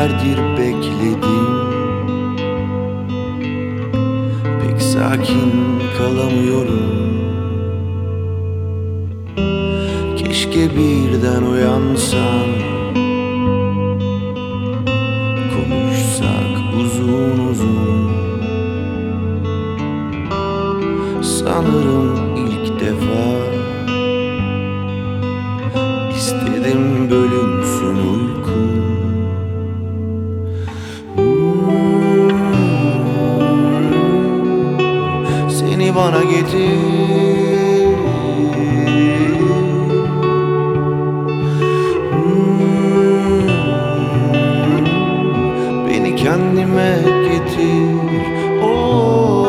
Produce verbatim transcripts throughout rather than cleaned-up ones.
günlerdir bekledim, pek sakin kalamıyorum. Keşke birden uyansan, konuşsak uzun uzun. Sanırım ilk defa istedim bölünsün uykum. Seni bana getir, beni kendime getir. Oh.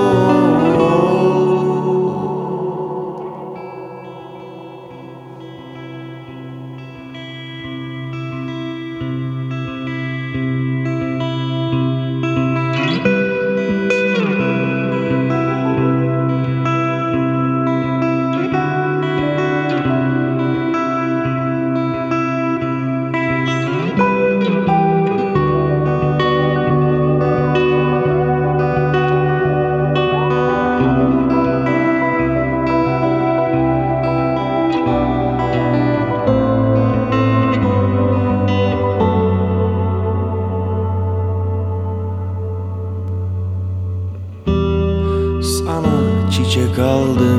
Sana çiçek aldım,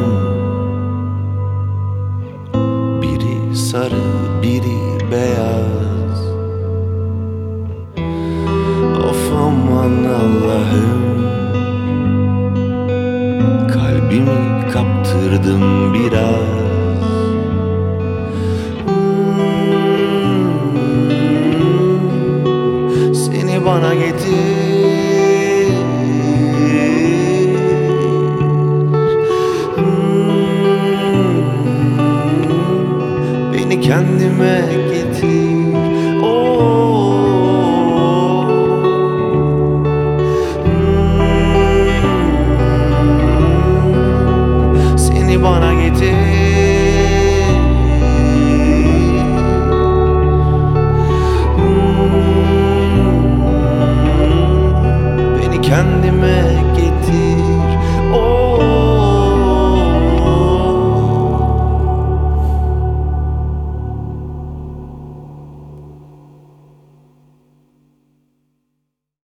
biri sarı biri beyaz. Of aman Allah'ım, kalbimi kaptırdım biraz. hmm, Seni bana getir, kendime getir. Oh. hmm, Seni bana getir, hmm, beni kendime